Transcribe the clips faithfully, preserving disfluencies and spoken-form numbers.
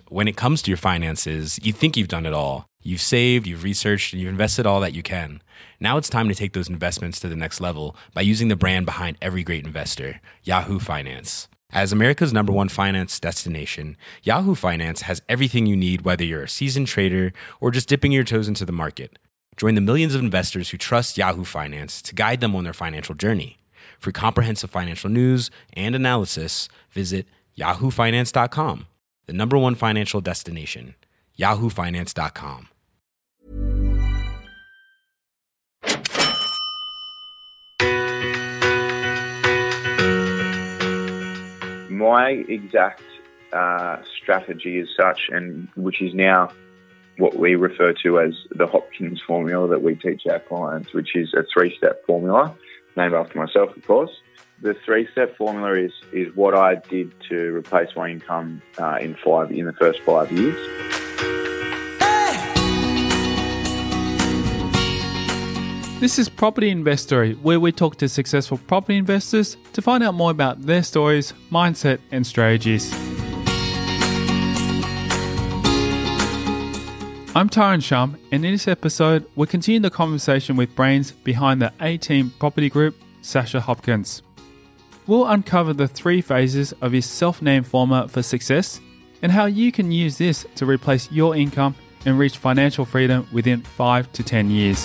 when it comes to your finances, you think you've done it all. You've saved, you've researched, and you've invested all that you can. Now it's time to take those investments to the next level by using the brand behind every great investor, Yahoo Finance. As America's number one finance destination, Yahoo Finance has everything you need, whether you're a seasoned trader or just dipping your toes into the market. Join the millions of investors who trust Yahoo Finance to guide them on their financial journey. For comprehensive financial news and analysis, visit yahoo finance dot com, the number one financial destination, yahoo finance dot com. My exact uh, strategy is such, and which is now what we refer to as the Hopkins formula that we teach our clients, which is a three-step formula, named after myself, of course. The three-step formula is is what I did to replace my income uh, in five in the first five years. This is Property Investory, where we talk to successful property investors to find out more about their stories, mindset, and strategies. I'm Tyron Shum, and in this episode, we continue the conversation with brains behind the A-Team Property Group, Sasha Hopkins. We'll uncover the three phases of his self-named formula for success and how you can use this to replace your income and reach financial freedom within five to ten years.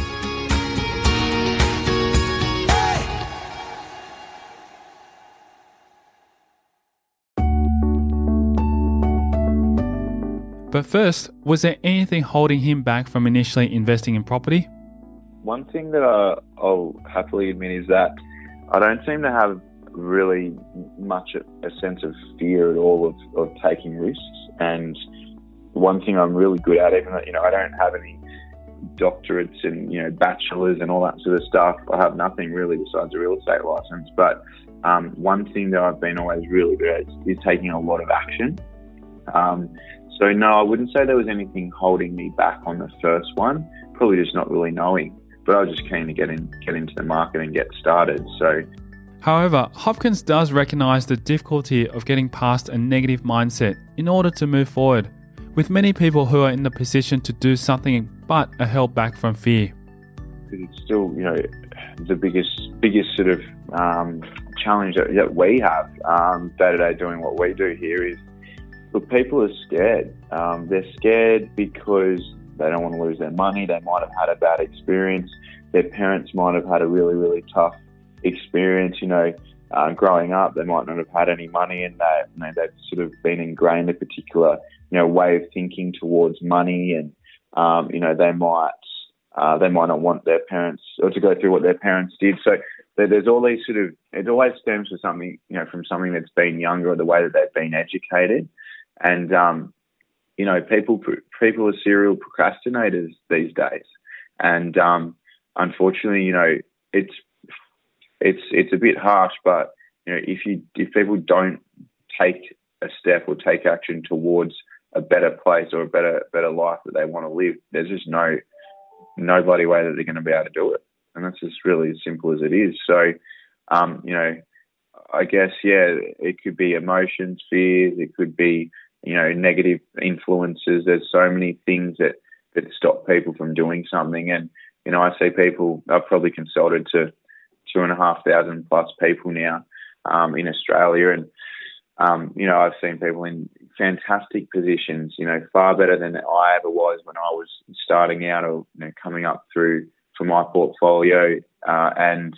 But first, was there anything holding him back from initially investing in property? One thing that I, I'll happily admit is that I don't seem to have really much a sense of fear at all of, of taking risks. And one thing I'm really good at, even though, you know, I don't have any doctorates and, you know, bachelors and all that sort of stuff. I have nothing really besides a real estate license. But um, one thing that I've been always really good at is, is taking a lot of action. Um, So no, I wouldn't say there was anything holding me back on the first one. Probably just not really knowing. But I was just keen to get in, get into the market and get started. So, however, Hopkins does recognise the difficulty of getting past a negative mindset in order to move forward, with many people who are in the position to do something but are held back from fear. It's still, you know, the biggest, biggest sort of um, challenge that, that we have um, day to day doing what we do here is. Look, people are scared. Um, they're scared because they don't want to lose their money. They might have had a bad experience. Their parents might have had a really, really tough experience. You know, uh, growing up, they might not have had any money, and they, you know, they've sort of been ingrained a particular, you know, way of thinking towards money, and um, you know, they might uh, they might not want their parents or to go through what their parents did. So there's all these sort of, it always stems from something, you know, from something that's been younger or the way that they've been educated. And, um, you know, people people are serial procrastinators these days. And um, unfortunately, you know, it's it's it's a bit harsh, but, you know, if you if people don't take a step or take action towards a better place or a better better life that they want to live, there's just no no bloody way that they're going to be able to do it. And that's just really as simple as it is. So, um, you know, I guess, yeah, it could be emotions, fears, it could be, you know, negative influences. There's so many things that, that stop people from doing something. And, you know, I see people, I've probably consulted to two and a half thousand plus people now um, in Australia. And, um, you know, I've seen people in fantastic positions, you know, far better than I ever was when I was starting out or, you know, coming up through for my portfolio. Uh, and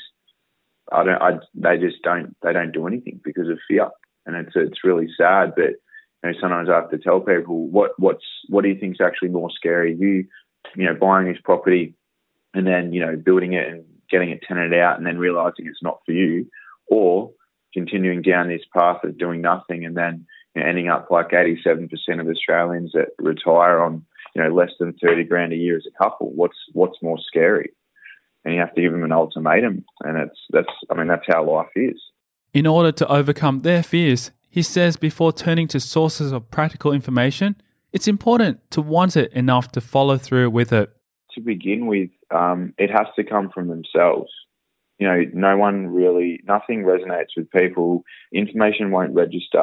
I don't, I, they just don't, they don't do anything because of fear. And it's, it's really sad, but, you know, sometimes I have to tell people what what's what do you think is actually more scary? You, you know, buying this property and then, you know, building it and getting it tenanted out and then realising it's not for you, or continuing down this path of doing nothing and then, you know, ending up like eighty-seven percent of Australians that retire on, you know, less than thirty grand a year as a couple. What's what's more scary? And you have to give them an ultimatum, and it's that's I mean that's how life is. In order to overcome their fears, he says before turning to sources of practical information, it's important to want it enough to follow through with it. To begin with, um, it has to come from themselves. You know, no one really, nothing resonates with people. Information won't register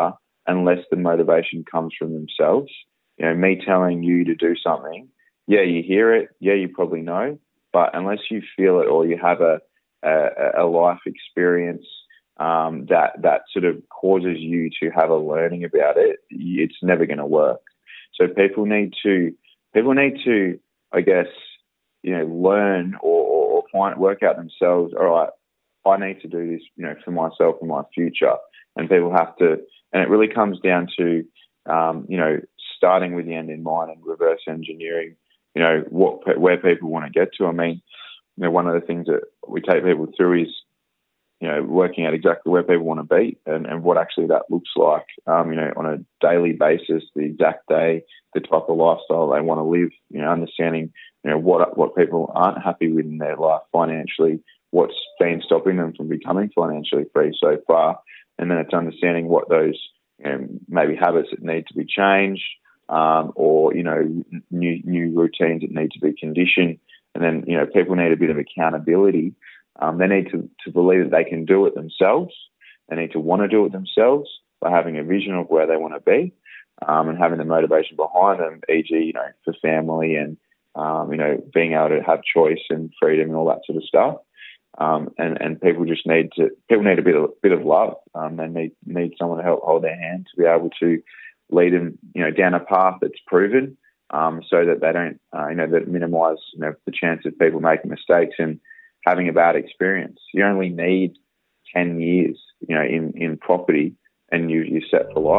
unless the motivation comes from themselves. You know, me telling you to do something, yeah, you hear it, yeah, you probably know, but unless you feel it or you have a a, a life experience um, that that sort of causes you to have a learning about it, it's never going to work. So people need to people need to, I guess, you know, learn or, or find work out themselves. All right, I need to do this, you know, for myself and my future. And people have to, and it really comes down to, um, you know, starting with the end in mind and reverse engineering, you know, what where people want to get to. I mean, you know, one of the things that we take people through is, you know, working out exactly where people want to be and, and what actually that looks like, um, you know, on a daily basis, the exact day, the type of lifestyle they want to live, you know, understanding, you know, what what people aren't happy with in their life financially, what's been stopping them from becoming financially free so far. And then it's understanding what those, you know, maybe habits that need to be changed, um, or, you know, new new routines that need to be conditioned. And then, you know, people need a bit of accountability. Um, they need to, to believe that they can do it themselves. They need to want to do it themselves by having a vision of where they want to be, um, and having the motivation behind them, for example, you know, for family and, um, you know, being able to have choice and freedom and all that sort of stuff. Um, and, and people just need to, people need a bit of, bit of love. Um, they need, need someone to help hold their hand to be able to lead them, you know, down a path that's proven, um, so that they don't, uh, you know, that minimise, you know, the chance of people making mistakes and having a bad experience. You only need ten years, you know, in, in property and you, you're set for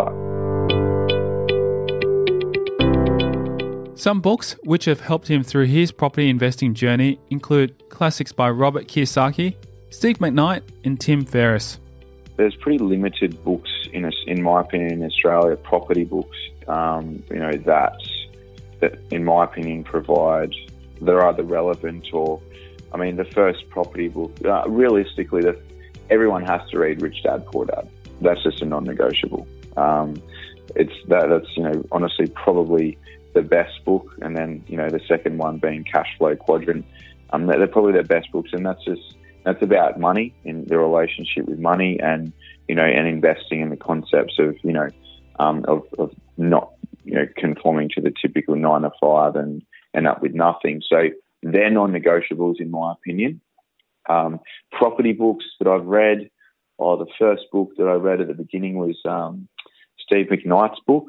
life. Some books which have helped him through his property investing journey include classics by Robert Kiyosaki, Steve McKnight and Tim Ferriss. There's pretty limited books, in in my opinion, in Australia, property books, um, you know, that, that, in my opinion, provide, they're either relevant or, I mean, the first property book, uh, realistically, the, everyone has to read Rich Dad, Poor Dad. That's just a non-negotiable. Um, it's that, that's, you know, honestly probably the best book. And then, you know, the second one being Cash Flow Quadrant. Um, they're, they're probably their best books. And that's just, that's about money and the relationship with money and, you know, and investing in the concepts of, you know, um, of, of not, you know, conforming to the typical nine to five and end up with nothing. So they're non-negotiables in my opinion. Um, property books that I've read, or the first book that I read at the beginning was um, Steve McKnight's book.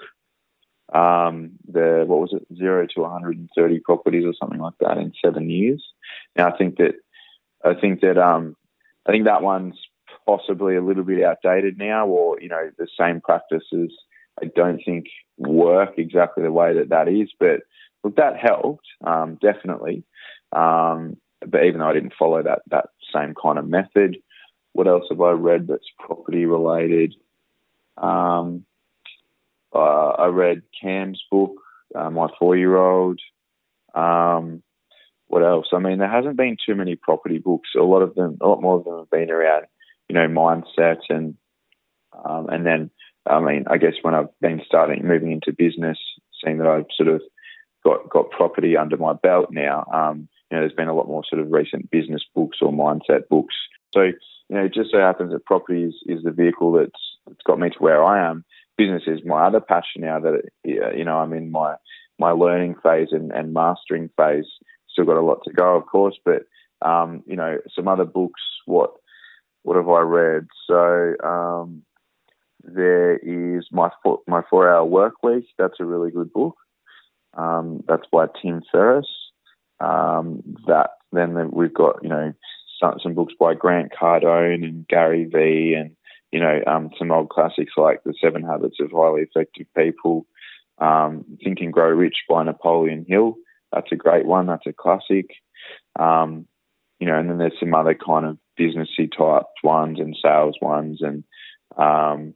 Um, the what was it, zero to one hundred thirty properties or something like that in seven years. Now I think that I think that um, I think that one's possibly a little bit outdated now, or you know the same practices I don't think work exactly the way that that is. But look, that helped um, definitely. Um, but even though I didn't follow that that same kind of method, what else have I read that's property related? Um, uh, I read Cam's book, uh, My Four-Year-Old. Um, what else? I mean, there hasn't been too many property books. A lot of them, a lot more of them have been around, you know, mindset and um, and then, I mean, I guess when I've been starting moving into business, seeing that I've sort of got got property under my belt now. Um, you know, there's been a lot more sort of recent business books or mindset books. So, you know, it just so happens that property is, is the vehicle that's, that's got me to where I am. Business is my other passion now that, you know, I'm in my, my learning phase and, and mastering phase. Still got a lot to go, of course, but, um, you know, some other books, what, what have I read? So, um, there is my four, my four hour work week. That's a really good book. Um, that's by Tim Ferriss. Um, that then we've got, you know, some, some books by Grant Cardone and Gary Vee and, you know, um, some old classics like The Seven Habits of Highly Effective People, um, Think and Grow Rich by Napoleon Hill. That's a great one. That's a classic. Um, you know, and then there's some other kind of businessy type ones and sales ones. And, um,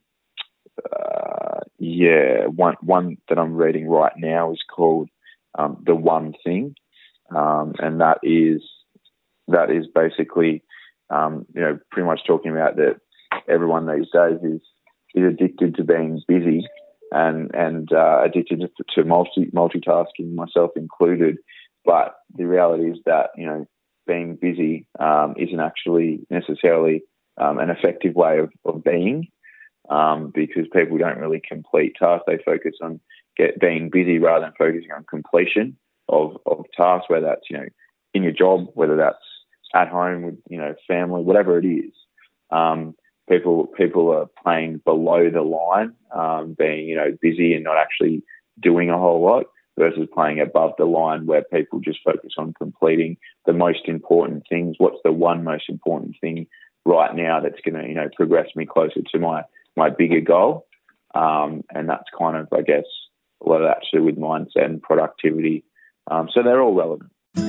uh, yeah, one, one that I'm reading right now is called um, The One Thing. Um, and that is, that is basically, um, you know, pretty much talking about that everyone these days is, is addicted to being busy and, and uh, addicted to, to multi, multitasking, myself included. But the reality is that, you know, being busy um, isn't actually necessarily um, an effective way of, of being. um, because people don't really complete tasks. They focus on get being busy rather than focusing on completion of, of tasks, whether that's, you know, in your job, whether that's at home with, you know, family, whatever it is. Um, people people are playing below the line, um, being, you know, busy and not actually doing a whole lot, versus playing above the line where people just focus on completing the most important things. What's the one most important thing right now that's going to, you know, progress me closer to my, my bigger goal? Um, and that's kind of, I guess, a lot of that to do with mindset and productivity. Um, so they're all relevant.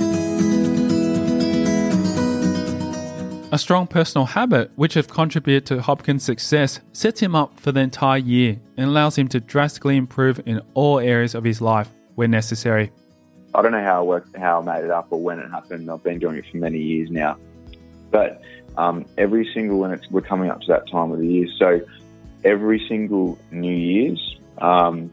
A strong personal habit, which have contributed to Hopkins' success, sets him up for the entire year and allows him to drastically improve in all areas of his life where necessary. I don't know how I worked, how I made it up or when it happened. I've been doing it for many years now. But um, every single, when it's, we're coming up to that time of the year, so every single New Year's, um,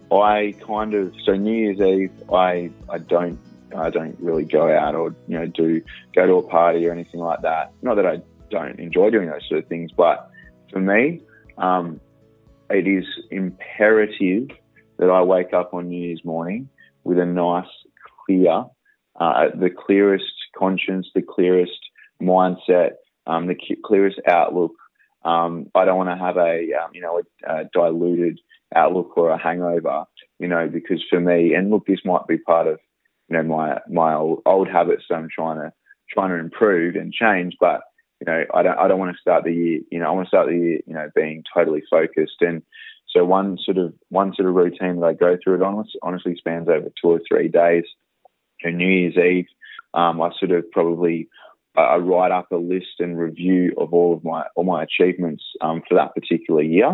I kind of, so New Year's Eve, I, I don't, I don't really go out or, you know, do, go to a party or anything like that. Not that I don't enjoy doing those sort of things, but for me, um, it is imperative that I wake up on New Year's morning with a nice, clear, uh, the clearest conscience, the clearest mindset, um, the clearest outlook. Um, I don't want to have a, um, you know, a, a diluted outlook or a hangover, you know, because for me, and look, this might be part of, you know, my, my old, old habits that I'm trying to, trying to improve and change, but, you know, I don't, I don't want to start the year, you know, I want to start the year, you know, being totally focused. And so one sort of, one sort of routine that I go through, it honestly, honestly spans over two or three days. And New Year's Eve, um, I sort of probably, uh, I write up a list and review of all of my, all my achievements, um, for that particular year.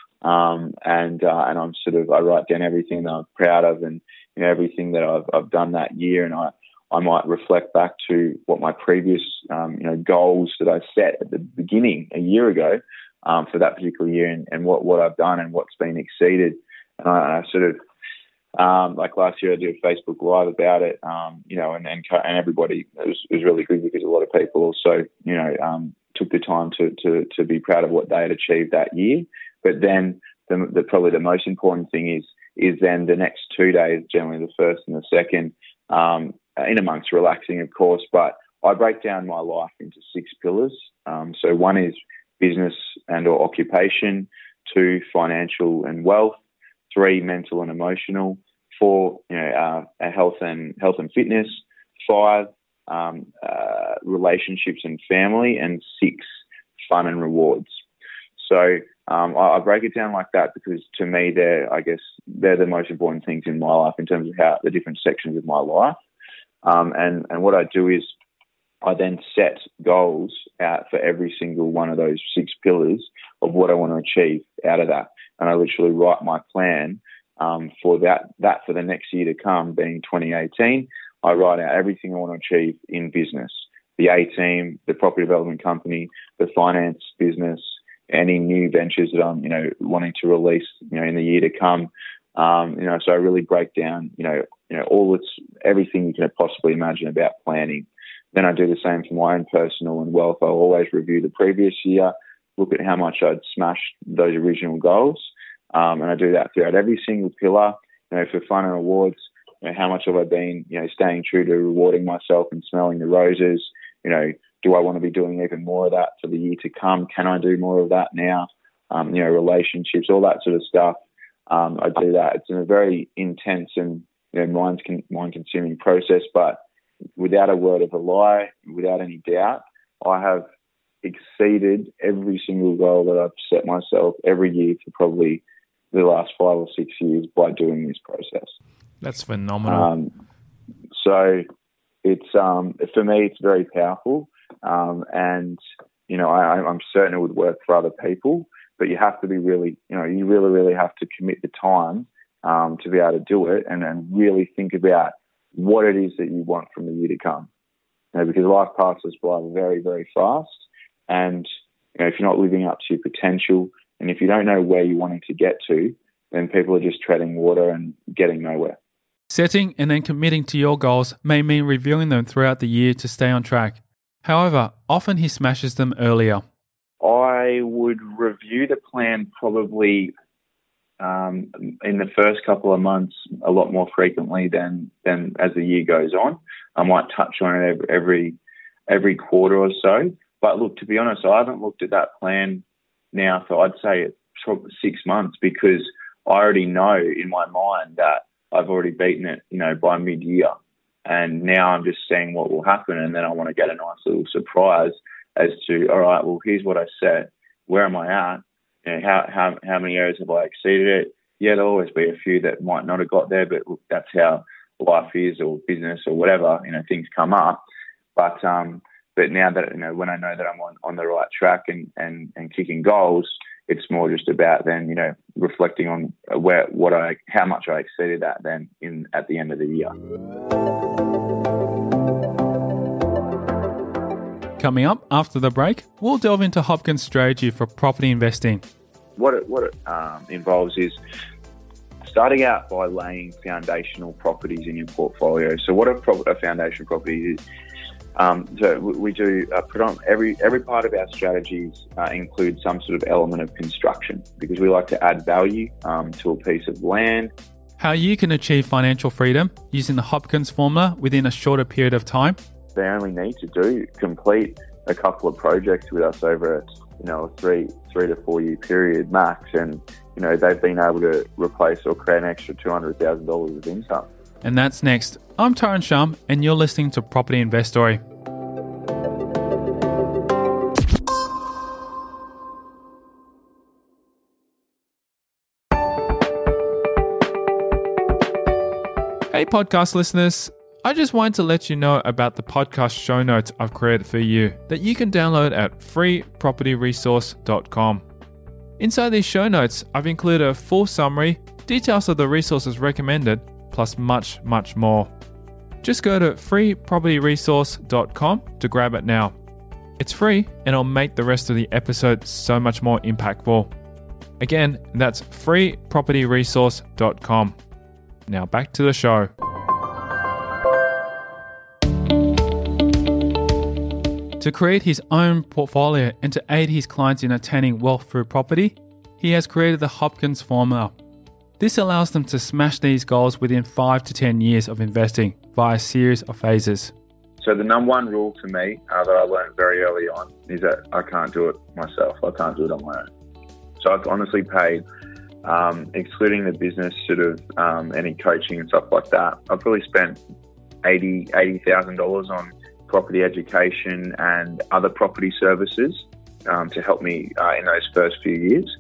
Um, and, uh, and I'm sort of, I write down everything that I'm proud of and, you know, everything that I've, I've done that year. And I, I might reflect back to what my previous, um, you know, goals that I set at the beginning a year ago, um, for that particular year, and, and what, what I've done and what's been exceeded. And I, I sort of, um, like last year I did a Facebook Live about it, um, you know, and, and, and everybody, it was, it was really good because a lot of people also, you know, um, took the time to, to, to be proud of what they had achieved that year. But then the, the probably the most important thing is, is then the next two days, generally the first and the second, um, in amongst relaxing, of course, but I break down my life into six pillars. Um, so one is business and or occupation, two, financial and wealth, three, mental and emotional, four, you know, uh, health and health and fitness, five, um, uh, relationships and family, and six, fun and rewards. So um, I, I break it down like that because to me, they're, I guess, they're the most important things in my life in terms of how the different sections of my life. Um, and, and what I do is I then set goals out for every single one of those six pillars of what I want to achieve out of that. And I literally write my plan um, for that, that for the next year to come, being twenty eighteen. I write out everything I want to achieve in business, the A-team, the property development company, the finance business, any new ventures that I'm, you know, wanting to release, you know, in the year to come. Um, you know, so I really break down, you know, you know, all it's everything you can possibly imagine about planning. Then I do the same for my own personal and wealth. I'll always review the previous year, look at how much I'd smashed those original goals. Um, and I do that throughout every single pillar. You know, for fun and awards, you know, how much have I been, you know, staying true to rewarding myself and smelling the roses? You know, do I want to be doing even more of that for the year to come? Can I do more of that now? Um, you know, relationships, all that sort of stuff. Um, I do that. It's a very intense and, you know, mind con- mind-consuming process, but without a word of a lie, without any doubt, I have exceeded every single goal that I've set myself every year for probably the last five or six years by doing this process. That's phenomenal. Um, so it's um, for me, it's very powerful, um, and you know, I, I'm certain it would work for other people. But you have to be really, you know, you really, really have to commit the time um, to be able to do it, and then really think about what it is that you want from the year to come. You know, because life passes by very, very fast, and you know, if you're not living up to your potential, and if you don't know where you're wanting to get to, then people are just treading water and getting nowhere. Setting and then committing to your goals may mean reviewing them throughout the year to stay on track. However, often he smashes them earlier. I would review the plan probably um, in the first couple of months a lot more frequently than than as the year goes on. I might touch on it every every, every quarter or so. But look, to be honest, I haven't looked at that plan now for, I'd say, probably six months because I already know in my mind that I've already beaten it, you know, by mid-year. And now I'm just seeing what will happen, and then I want to get a nice little surprise as to, all right, well, here's what I set. Where am I at? You know, how how how many areas have I exceeded it? Yeah, there'll always be a few that might not have got there, but look, that's how life is, or business, or whatever. You know, things come up. But um, but now that, you know, when I know that I'm on, on the right track and, and, and kicking goals, it's more just about then, you know, reflecting on where what I how much I exceeded that then in at the end of the year. Coming up after the break, we'll delve into Hopkins' strategy for property investing. What it, what it um, involves is starting out by laying foundational properties in your portfolio. So what a, pro- a foundation property is, um, so we, we do uh, predominant, every every part of our strategies uh, include some sort of element of construction because we like to add value um, to a piece of land. How you can achieve financial freedom using the Hopkins formula within a shorter period of time. They only need to do complete a couple of projects with us over, you know, a three three to four year period max, and you know they've been able to replace or create an extra two hundred thousand dollars of income. And that's next. I'm Tyron Shum, and you're listening to Property Investory. Hey, podcast listeners. I just wanted to let you know about the podcast show notes I've created for you that you can download at free property resource dot com. Inside these show notes, I've included a full summary, details of the resources recommended, plus much, much more. Just go to free property resource dot com to grab it now. It's free and it'll make the rest of the episode so much more impactful. Again, that's free property resource dot com. Now back to the show. To create his own portfolio and to aid his clients in attaining wealth through property, he has created the Hopkins formula. This allows them to smash these goals within five to ten years of investing via a series of phases. So the number one rule to me uh, that I learned very early on is that I can't do it myself. I can't do it on my own. So I've honestly paid, um, excluding the business sort of um, any coaching and stuff like that, I've probably spent eighty thousand dollars on property education and other property services um, to help me uh, in those first few years.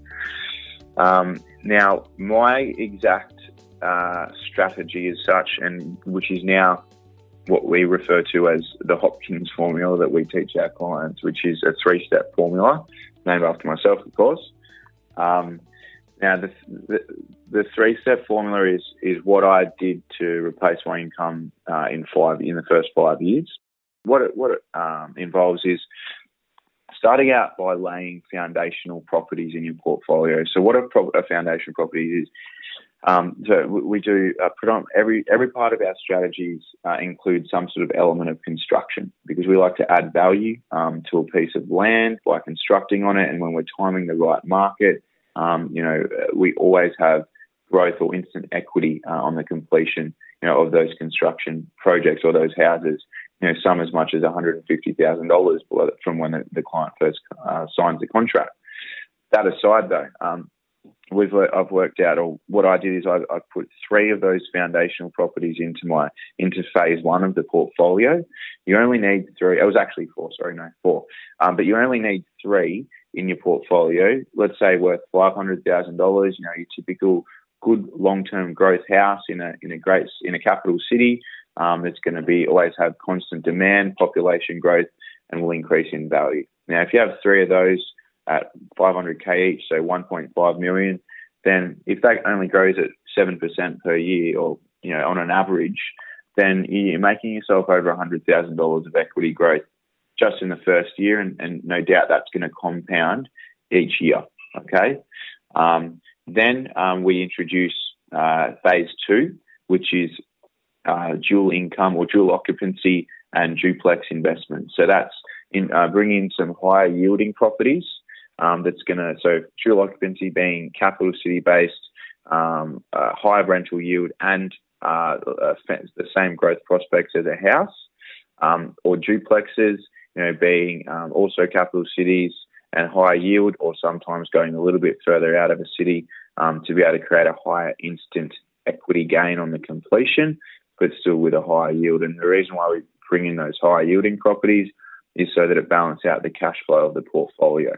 Um, now, my exact uh, strategy is such, and which is now what we refer to as the Hopkins formula that we teach our clients, which is a three-step formula named after myself, of course. Um, now, the, the, the three-step formula is is what I did to replace my income uh, in five in the first five years. What it, what it um, involves is starting out by laying foundational properties in your portfolio. So what a, pro- a foundation property is, um, so we, we do uh, predominant, every every part of our strategies uh, include some sort of element of construction because we like to add value um, to a piece of land by constructing on it, and when we're timing the right market, um, you know, we always have growth or instant equity uh, on the completion, you know, of those construction projects or those houses. You know, some as much as one hundred fifty thousand dollars from when the, the client first uh, signs the contract. That aside, though, um, we've I've worked out, or what I did is I, I put three of those foundational properties into my into phase one of the portfolio. You only need three. It was actually four. Sorry, no, four. Um, but you only need three in your portfolio. Let's say worth five hundred thousand dollars. You know, your typical good long-term growth house in a in a great in a capital city. Um, it's going to be always have constant demand, population growth, and will increase in value. Now, if you have three of those at five hundred K each, so one point five million, then if that only grows at seven percent per year, or you know, on an average, then you're making yourself over one hundred thousand dollars of equity growth just in the first year, and, and no doubt that's going to compound each year. Okay. Um, then um, we introduce uh, phase two, which is Uh, dual income or dual occupancy and duplex investment. So that's in uh, bringing some higher yielding properties um, that's going to, so dual occupancy being capital city based, um, uh, high rental yield and uh, uh, the same growth prospects as a house, um, or duplexes, you know, being um, also capital cities and higher yield, or sometimes going a little bit further out of a city um, to be able to create a higher instant equity gain on the completion, but still with a higher yield. And the reason why we bring in those higher yielding properties is so that it balances out the cash flow of the portfolio.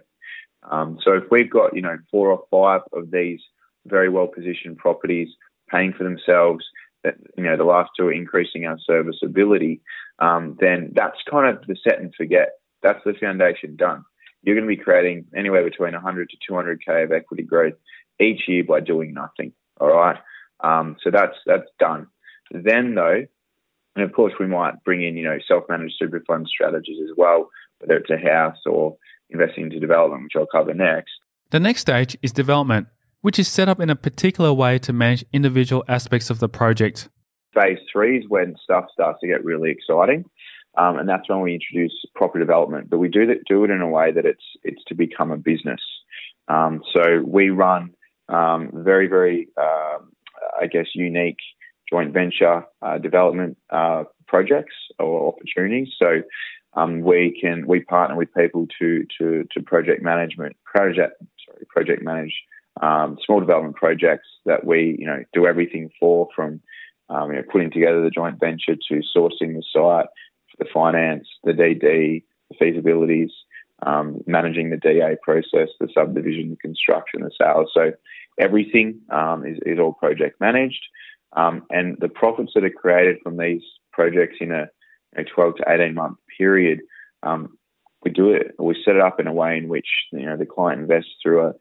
Um, so if we've got, you know, four or five of these very well positioned properties paying for themselves, that, you know, the last two are increasing our serviceability, um, then that's kind of the set and forget. That's the foundation done. You're going to be creating anywhere between one hundred to two hundred K of equity growth each year by doing nothing. All right. Um, so that's, that's done. Then though, and of course we might bring in, you know, self-managed super fund strategies as well, whether it's a house or investing into development, which I'll cover next. The next stage is development, which is set up in a particular way to manage individual aspects of the project. Phase three is when stuff starts to get really exciting. Um, and that's when we introduce property development, but we do that, do it in a way that it's it's to become a business. Um, so we run um, very, very, uh, I guess, unique joint venture uh, development uh, projects or opportunities. So um, we can we partner with people to to to project management project sorry project manage um, small development projects that we you know do everything for, from um, you know putting together the joint venture to sourcing the site, the finance, the D D, the feasibilities, um, managing the D A process, the subdivision, the construction, the sales. So everything um, is, is all project managed. Um, and the profits that are created from these projects in a, a twelve to eighteen month period, um, we do it, we set it up in a way in which, you know, the client invests through a,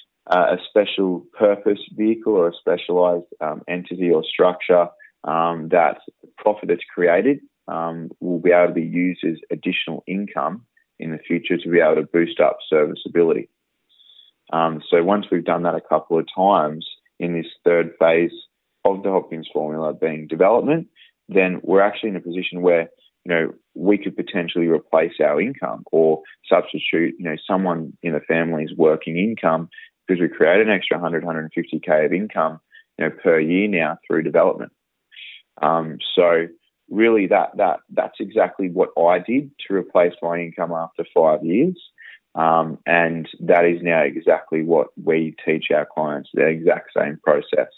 a special purpose vehicle or a specialized um, entity or structure, um, that the profit that's created Um, will be able to be used as additional income in the future to be able to boost up serviceability. Um, so once we've done that a couple of times in this third phase of the Hopkins formula being development, then we're actually in a position where, you know, we could potentially replace our income or substitute, you know, someone in the family's working income, because we create an extra one hundred, one hundred fifty K of income, you know, per year now through development. Um, so Really, that that that's exactly what I did to replace my income after five years, um, and that is now exactly what we teach our clients. The exact same process.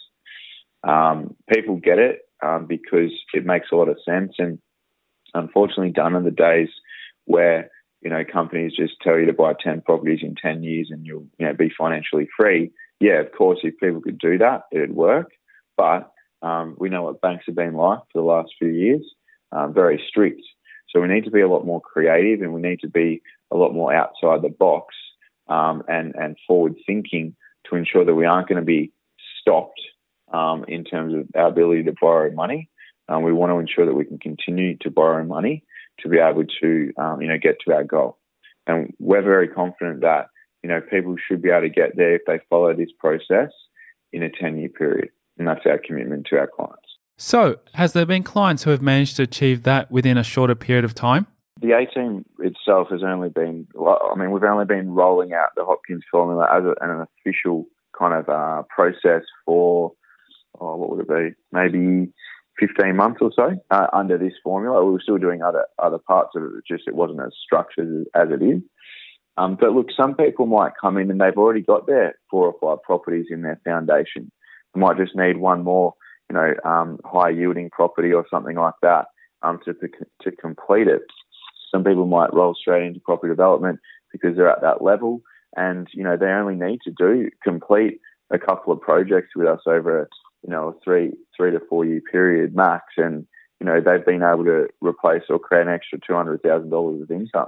Um, people get it um, because it makes a lot of sense, and unfortunately, done in the days where, you know, companies just tell you to buy ten properties in ten years and you'll, you know, be financially free. Yeah, of course, if people could do that, it'd work, but Um, we know what banks have been like for the last few years, um, very strict. So we need to be a lot more creative, and we need to be a lot more outside the box um, and, and forward thinking to ensure that we aren't going to be stopped um, in terms of our ability to borrow money. Um, we want to ensure that we can continue to borrow money to be able to, um, you know, get to our goal. And we're very confident that, you know, people should be able to get there if they follow this process in a ten-year period. And that's our commitment to our clients. So, has there been clients who have managed to achieve that within a shorter period of time? The A-team itself has only been, I mean, we've only been rolling out the Hopkins formula as a, an official kind of uh, process for, oh, what would it be, maybe fifteen months or so uh, under this formula. We were still doing other other parts of it, just it wasn't as structured as, as it is. Um, but look, some people might come in and they've already got their four or five properties in their foundation. Might just need one more, you know, um, high yielding property or something like that um, to to complete it. Some people might roll straight into property development because they're at that level, and you know they only need to do complete a couple of projects with us over, you know, a three three to four year period max, and you know they've been able to replace or create an extra two hundred thousand dollars of income.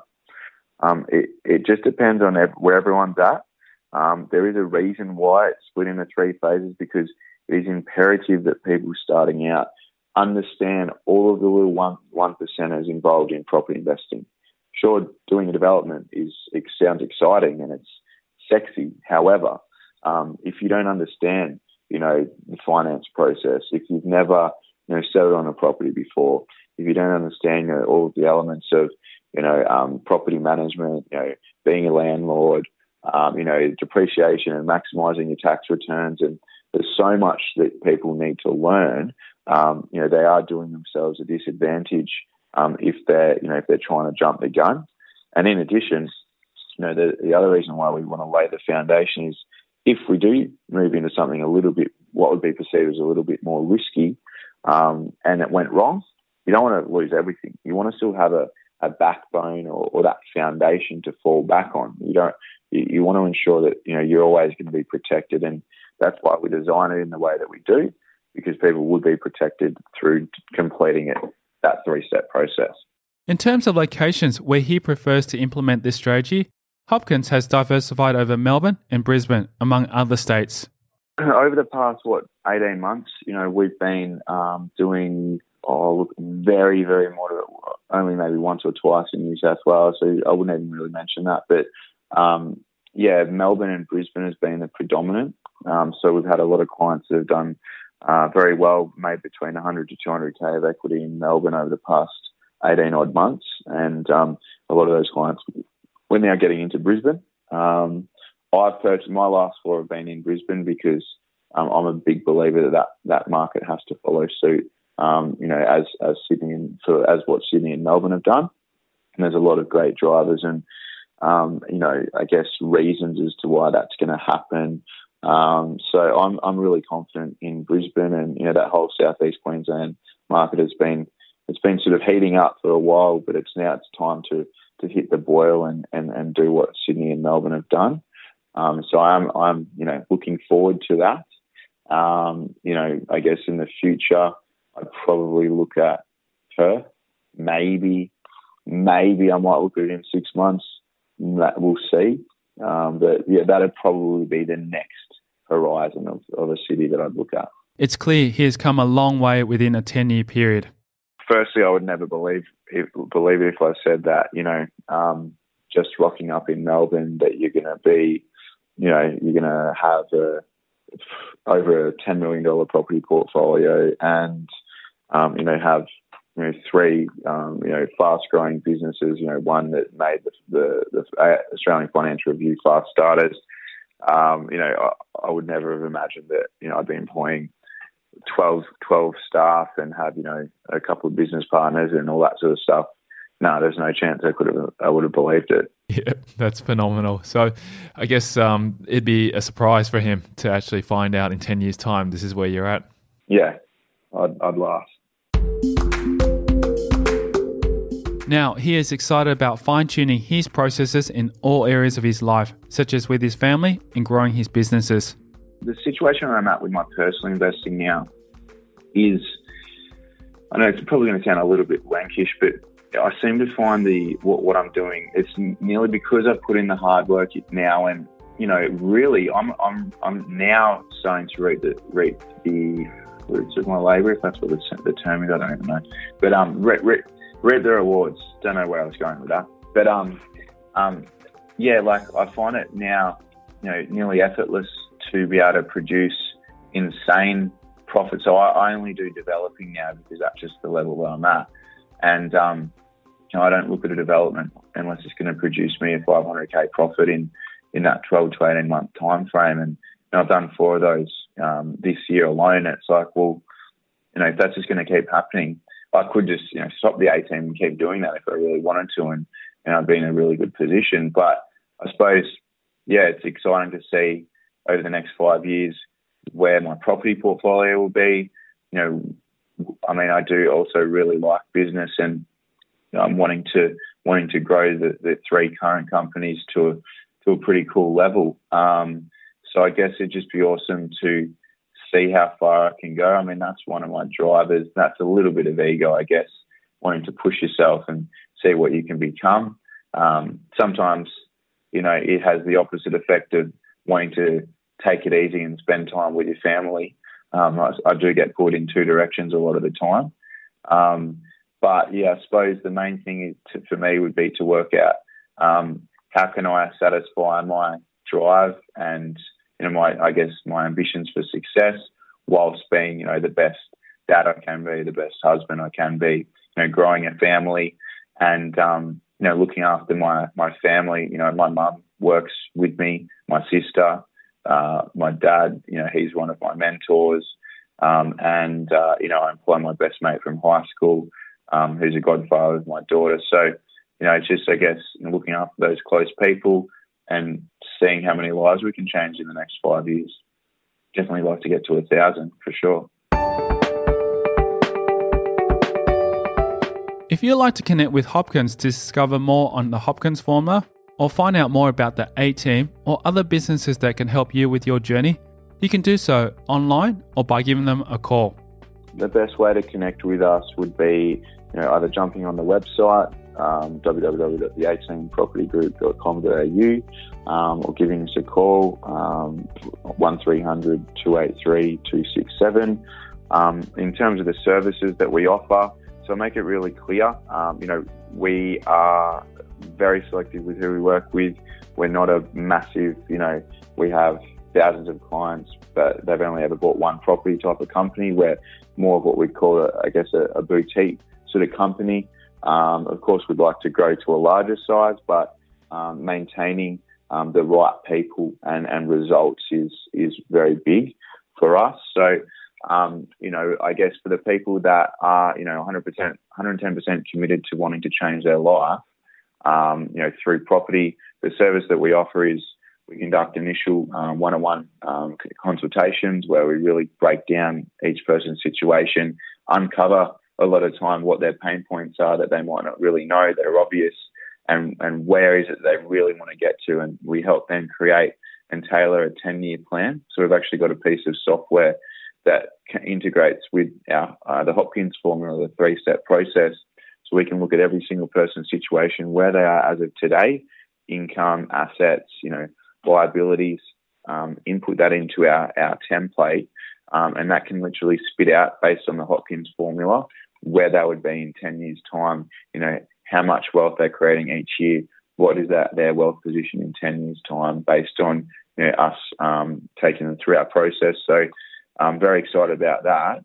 Um, it it just depends on ev- where everyone's at. Um, there is a reason why it's split into three phases, because it is imperative that people starting out understand all of the little one one percenters involved in property investing. Sure, doing a development is it sounds exciting and it's sexy. However, um, if you don't understand, you know, the finance process, if you've never, you know, settled on a property before, if you don't understand, you know, all of the elements of, you know, um, property management, you know, being a landlord, um, you know, depreciation and maximising your tax returns. And there's so much that people need to learn. Um, you know, they are doing themselves a disadvantage um, if they're, you know, if they're trying to jump the gun. And in addition, you know, the, the other reason why we want to lay the foundation is if we do move into something a little bit, what would be perceived as a little bit more risky, um, and it went wrong, you don't want to lose everything. You want to still have a, a backbone or, or that foundation to fall back on. You don't. You, you want to ensure that, you know, you're always going to be protected, and that's why we design it in the way that we do, because people would be protected through completing it, that three-step process. In terms of locations where he prefers to implement this strategy, Hopkins has diversified over Melbourne and Brisbane, among other states. Over the past, what, eighteen months, you know, we've been um, doing, oh, look, very, very moderate, only maybe once or twice in New South Wales, so I wouldn't even really mention that. But, um, yeah, Melbourne and Brisbane has been the predominant. Um, so we've had a lot of clients that have done uh, very well, made between one hundred to two hundred K of equity in Melbourne over the past eighteen odd months. And um, a lot of those clients, we're now getting into Brisbane. Um, I've purchased, my last four have been in Brisbane because um, I'm a big believer that, that that market has to follow suit, um, you know, as, as Sydney and for, as what Sydney and Melbourne have done. And there's a lot of great drivers and, um, you know, I guess reasons as to why that's going to happen. Um, so I'm I'm really confident in Brisbane, and, you know, that whole southeast Queensland market has been, it's been sort of heating up for a while, but it's now it's time to to hit the boil and, and, and do what Sydney and Melbourne have done. Um, so I'm I'm you know looking forward to that. Um, you know, I guess in the future I'd probably look at Perth. Maybe maybe I might look at it in six months. That we'll see. Um, but yeah, that'd probably be the next horizon of, of a city that I'd look at. It's clear he has come a long way within a ten-year period. Firstly, I would never believe if, believe it if I said that, you know, um, just rocking up in Melbourne, that you're going to be, you know, you're going to have a, over a ten million dollars property portfolio and, um, you know, have, you know, three, um, you know, fast-growing businesses, you know, one that made the, the, the Australian Financial Review fast starters. Um, you know, I, I would never have imagined that, you know, I'd be employing twelve, twelve staff and have, you know, a couple of business partners and all that sort of stuff. No, there's no chance I could have, I would have believed it. Yeah, that's phenomenal. So I guess um, it'd be a surprise for him to actually find out in ten years' time this is where you're at. Yeah, I'd, I'd laugh. Now, he is excited about fine-tuning his processes in all areas of his life, such as with his family and growing his businesses. The situation I'm at with my personal investing now is, I know it's probably going to sound a little bit wankish, but I seem to find the what, what I'm doing, it's nearly because I've put in the hard work now, and, you know, really, I'm I'm I'm now starting to reap the reap the fruits of my labour, if that's what the, the term is. I don't even know, but um, reap, reap, reap the rewards. Don't know where I was going with that, but um, um, yeah, like I find it now, you know, nearly effortless to be able to produce insane profit. So I, I only do developing now because that's just the level that I'm at, and um. You know, I don't look at a development unless it's going to produce me a five hundred K profit in, in that twelve to eighteen month time frame. And, and I've done four of those um, this year alone. It's like, well, you know, if that's just going to keep happening, I could just, you know, stop the eighteen and keep doing that if I really wanted to, and, and I'd be in a really good position. But I suppose, yeah, it's exciting to see over the next five years where my property portfolio will be. You know, I mean, I do also really like business, and I'm wanting to wanting to grow the, the three current companies to a, to a pretty cool level. Um, so I guess it'd just be awesome to see how far I can go. I mean, that's one of my drivers. That's a little bit of ego, I guess, wanting to push yourself and see what you can become. Um, sometimes, you know, it has the opposite effect of wanting to take it easy and spend time with your family. Um, I, I do get pulled in two directions a lot of the time. Um, But, yeah, I suppose the main thing is to, for me would be to work out um, how can I satisfy my drive and, you know, my, I guess, my ambitions for success whilst being, you know, the best dad I can be, the best husband I can be, you know, growing a family and, um, you know, looking after my, my family. You know, my mum works with me, my sister, uh, my dad, you know, he's one of my mentors. Um, and, uh, you know, I employ my best mate from high school, um, who's a godfather of my daughter. So, you know, it's just, I guess, looking after those close people and seeing how many lives we can change in the next five years. Definitely like to get to a thousand for sure. If you'd like to connect with Hopkins to discover more on the Hopkins formula or find out more about the A-Team or other businesses that can help you with your journey, you can do so online or by giving them a call. The best way to connect with us would be, you know, either jumping on the website, um, w w w dot the a team property group dot com dot a u, um, or giving us a call, um, one three hundred, two eight three, two six seven. Um, in terms of the services that we offer, so make it really clear, um, you know, we are very selective with who we work with. We're not a massive, you know, we have thousands of clients, but they've only ever bought one property type of company. We're more of what we call, a, I guess, a, a boutique sort of company. Um, of course, we'd like to grow to a larger size, but um, maintaining um, the right people and, and results is is very big for us. So, um, you know, I guess for the people that are, you know, one hundred percent, one hundred ten percent committed to wanting to change their life, um, you know, through property, the service that we offer is we conduct initial um, one-on-one um, consultations where we really break down each person's situation, uncover a lot of time what their pain points are that they might not really know that are obvious, and, and where is it they really want to get to. And we help them create and tailor a ten-year plan. So we've actually got a piece of software that integrates with our, uh, the Hopkins formula, the three-step process, so we can look at every single person's situation, where they are as of today, income, assets, you know, liabilities, um, input that into our, our template, um, and that can literally spit out, based on the Hopkins formula, where they would be in ten years' time, you know, how much wealth they're creating each year, what is that their wealth position in ten years' time, based on, you know, us um, taking them through our process. So I'm very excited about that.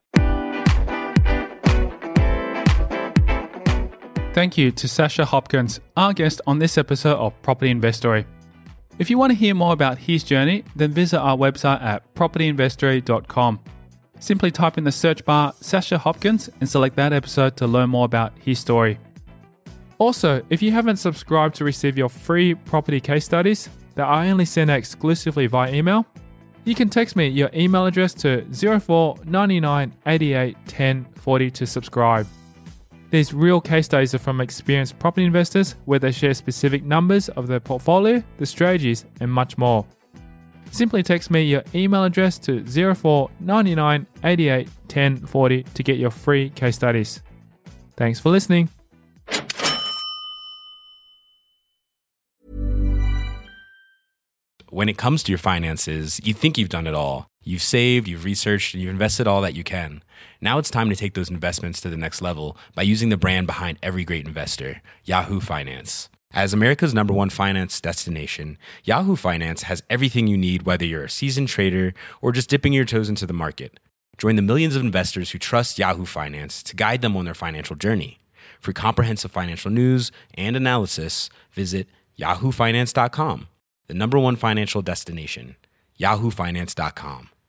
Thank you to Sasha Hopkins, our guest on this episode of Property Investory. If you want to hear more about his journey, then visit our website at property investory dot com. Simply type in the search bar Sasha Hopkins and select that episode to learn more about his story. Also, if you haven't subscribed to receive your free property case studies that I only send out exclusively via email, you can text me your email address to zero four nine nine eight eight one zero four zero to subscribe. These real case studies are from experienced property investors where they share specific numbers of their portfolio, the strategies, and much more. Simply text me your email address to zero four nine nine eight eight one zero four zero to get your free case studies. Thanks for listening. When it comes to your finances, you think you've done it all. You've saved, you've researched, and you've invested all that you can. Now it's time to take those investments to the next level by using the brand behind every great investor, Yahoo Finance. As America's number one finance destination, Yahoo Finance has everything you need, whether you're a seasoned trader or just dipping your toes into the market. Join the millions of investors who trust Yahoo Finance to guide them on their financial journey. For comprehensive financial news and analysis, visit yahoo finance dot com, the number one financial destination, yahoo finance dot com.